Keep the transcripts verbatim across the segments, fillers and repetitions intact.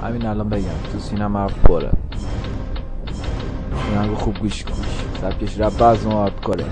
همین الان بگم تو سینم حرف باره. این هنگو خوب گوش کن، سبکش رپ از ما هارد کاره.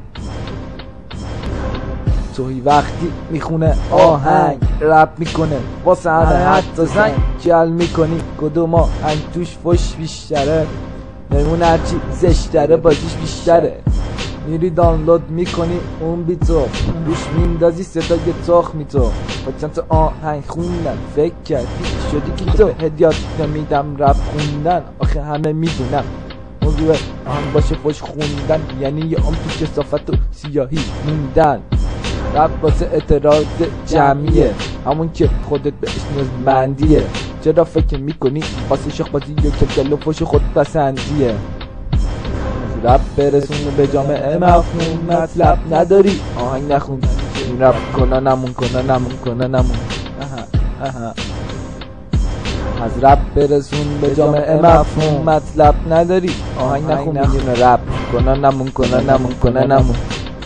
توی وقتی میخونه آهنگ رپ میکنه واسه همه حتی زنگ جل میکنی کدوم آهنگ توش فش بیشتره، نمون هرچی زشتره بازیش بیشتره. میری دانلود میکنی اون بی تو روش میندازی صدای تخمی تو با چند تا آهنگ خوندن فکر کردی شدی که تو هدیات نمیدم رپ خوندن. آخه همه میدونم موضوع آهنگ باشه فش خوندن یعنی یه عمر تو کثافت و سیاهی موندن. رپ واسه اعتراض جمعیه همون که خودت بهش نیازمندیه. چرا فکر میکنی واسه شخ بازی یا کلکل و فش خود پسندیه؟ رپ برسون به جامعه مفهوم مطلب نداری آهنگ نخون این رپ کنه نمون کنه نمون کنه نمون اها اها. از رپ برسون به جامعه مفهوم مطلب نداری آهنگ نخون میدونه رپ کنه نمون کنه نمون کنه نمون.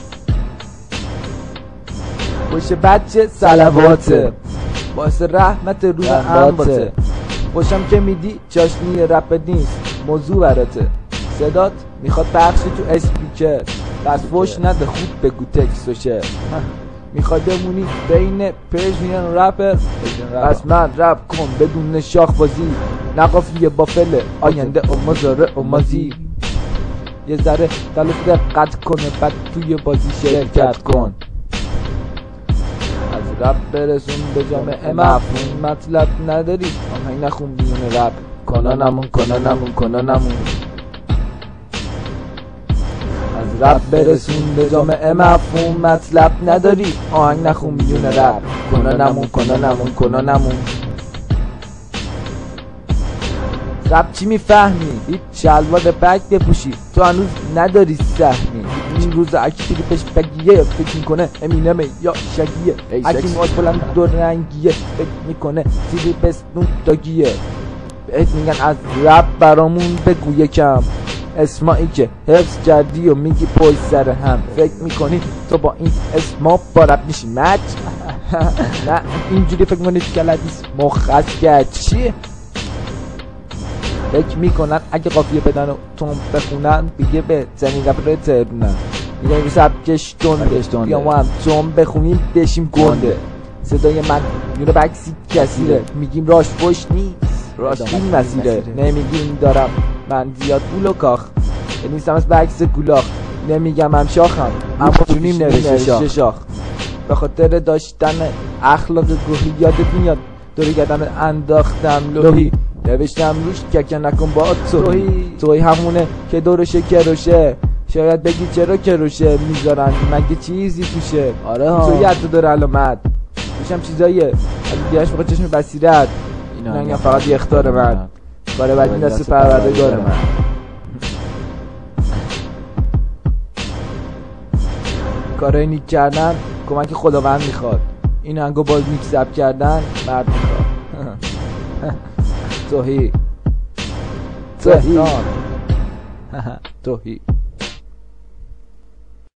خوش بچه صلواته باعث رحمت روی انباته. خوشم که میدی چاشنی رپ نیست موضوع براته. صدات میخواد پخش تو اسپیکر بس فوش نده خوب بگو تکسوشه. میخوای بمونی بین پرژین رپر بس من رپ کن بدون شاخ بازی. نقافی بافل آینده امازاره امازی. یه ذره دلت دقت کنه بعد توی بازی شرکت کن. از رپ برسون به جامعه مفهوم مطلب نداری آهنگ نخون بیون رپ کنه نمون کنه نمون کنه نمون. از رپ برسون به جامعه مفهوم مطلب نداری آهنگ نخون بیون رپ کنه نمون کنه نمون کنه نمون. رپ چی میفهمی؟ هیچ شلوار بک بپوشی تو هنوز نداری سهمی. این روز اکی که پش بگیه فکر میکنه امینمه یا شگیه. اکی مواد بلند دو رنگیه فکر میکنه سیری بستون داگیه. بهت میگن از رپ برامون بگو یکم اسمایی که حفظ کردی و میگی پشت سر هم. فکر میکنی تو با این اسما با رپ میشی مچ؟ نه اینجوری فکر میکنی که کلدیس مخص کرد چیه؟ فکر میکنن اگه قافیه بدن و تون بخونن دیگه به زنی رپر ترونن. میگن این سبکش تونده بیا ما هم تون بخونیم بشیم گنده. صدای من یونه بکسی کسیره میگیم راش فش نیست راش این مسیره. نمیگیم دارم من زیاد بول و کاخ نیستم از بکس گولاخ. نمیگم هم شاخم اما چونیم نوشته شاخ. به خاطر داشتن اخلاق گوهی یادت میاد دوری گردن انداختم لوحی نوشتم روش که نکن با توی توی همونه که دورشه کروشه. شاید بگی چرا کروشه میذارن مگه چیزی توشه؟ آره ها توی حتی داره علامت توشم چیزاییه از دیگرش بخواد چشم بصیرت. اینا فقط یه اختار من کار بعد این دست پروردگار من. کارای نیک کردن کمک خداوند میخواد. این هنگو باز نیک ضبط کردن مرد میخواد. توهی توهی توهی